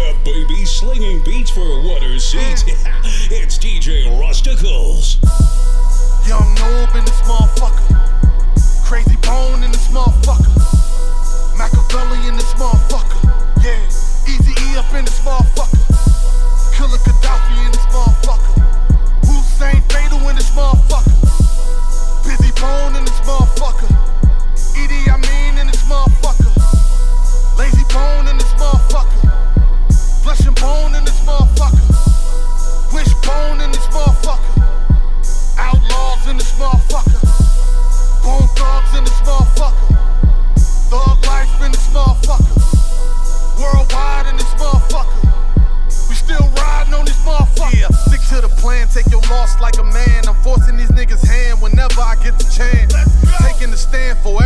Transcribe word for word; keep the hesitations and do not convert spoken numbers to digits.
up, baby? Slinging beats for a water seat. It's D J Rusticles. Young noob in this motherfucker. Crazy Bone in this motherfucker. Machiavelli in this motherfucker. Yeah, Easy E up in this motherfucker. Killer Gaddafi in this motherfucker. Hussein Fatal in this motherfucker. Busy Bone in this motherfucker. Idi Amin in this motherfucker. Lazy Bone in this motherfucker. Flesh and Bone in this motherfucker. Wishbone in this motherfucker. Outlaws in this motherfucker. Bone Thugs in this motherfucker. Thug Life in this motherfucker. Worldwide in this motherfucker. We still riding on this motherfucker. Yeah, stick to the plan, take your loss like a man. I'm forcing these niggas' hand whenever I get the chance. Taking the stand for